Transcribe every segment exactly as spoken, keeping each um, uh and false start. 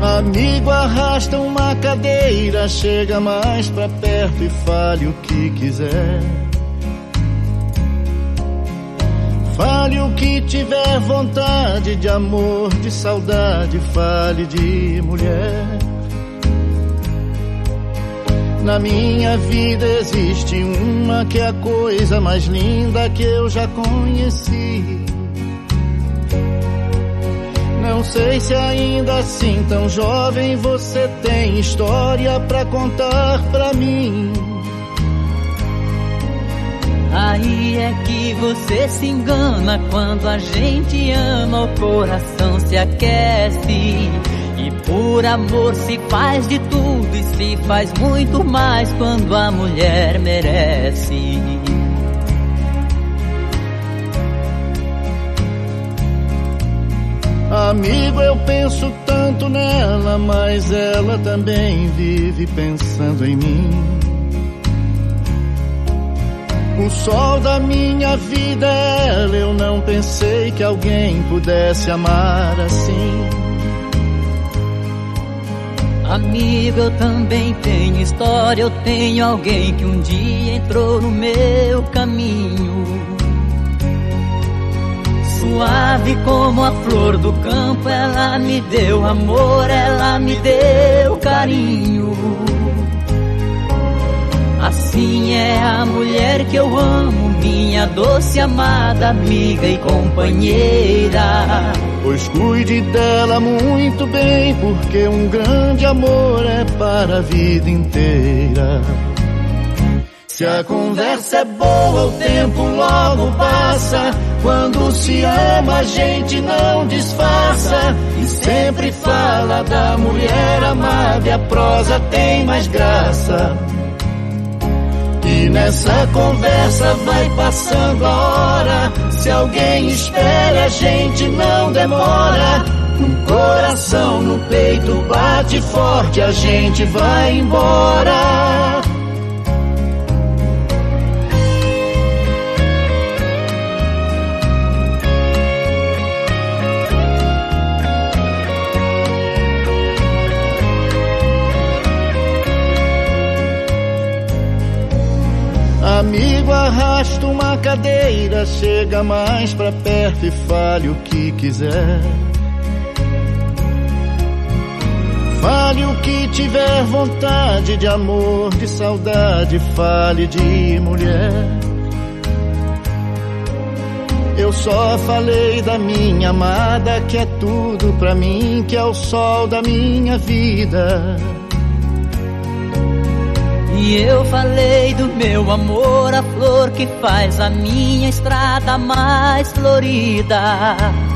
Amigo, arrasta uma cadeira, chega mais pra perto e fale o que quiser. Fale o que tiver vontade, de amor, de saudade, fale de mulher. Na minha vida existe uma que é a coisa mais linda que eu já conheci. Não sei se ainda assim tão jovem você tem história pra contar pra mim. Aí é que você se engana, quando a gente ama o coração se aquece. E por amor se faz de tudo e se faz muito mais quando a mulher merece. Amigo, eu penso tanto nela, mas ela também vive pensando em mim. O sol da minha vida é ela, eu não pensei que alguém pudesse amar assim. Amigo, eu também tenho história, eu tenho alguém que um dia entrou no meu caminho. Suave como a flor do campo, ela me deu amor, ela me deu carinho. Assim é a mulher que eu amo, minha doce amada amiga e companheira. Pois cuide dela muito bem, porque um grande amor é para a vida inteira. Se a conversa é boa, o tempo logo passa. Quando se ama, a gente não disfarça. E sempre fala da mulher amada, e a prosa tem mais graça. E nessa conversa vai passando a hora. Se alguém espera, a gente não demora. Um coração no peito bate forte, a gente vai embora. Amigo, arrasta uma cadeira, chega mais pra perto e fale o que quiser. Fale o que tiver vontade, de amor, de saudade, fale de mulher. Eu só falei da minha amada, que é tudo pra mim, que é o sol da minha vida. E eu falei do meu amor, a flor que faz a minha estrada mais florida.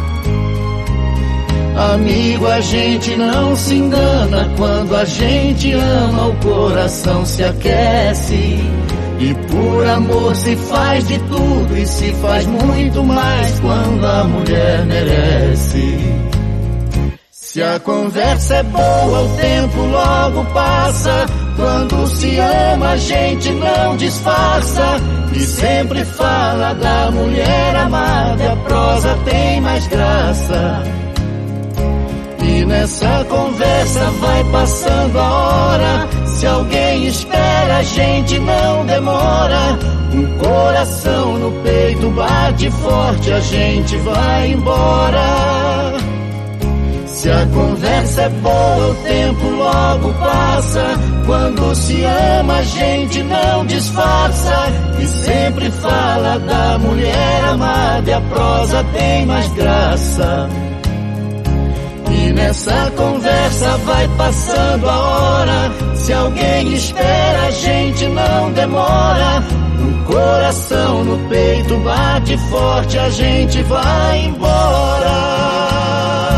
Amigo, a gente não se engana, quando a gente ama o coração se aquece. E por amor se faz de tudo e se faz muito mais quando a mulher merece. Se a conversa é boa, o tempo logo passa. Quando se ama, a gente não disfarça. E sempre fala da mulher amada, e a prosa tem mais graça. E nessa conversa vai passando a hora. Se alguém espera, a gente não demora. Um coração no peito bate forte, a gente vai embora. Se a conversa é boa, o tempo logo passa. Quando se ama, a gente não disfarça. E sempre fala da mulher amada, e a prosa tem mais graça. E nessa conversa vai passando a hora. Se alguém espera, a gente não demora. Um coração no peito bate forte, a gente vai embora.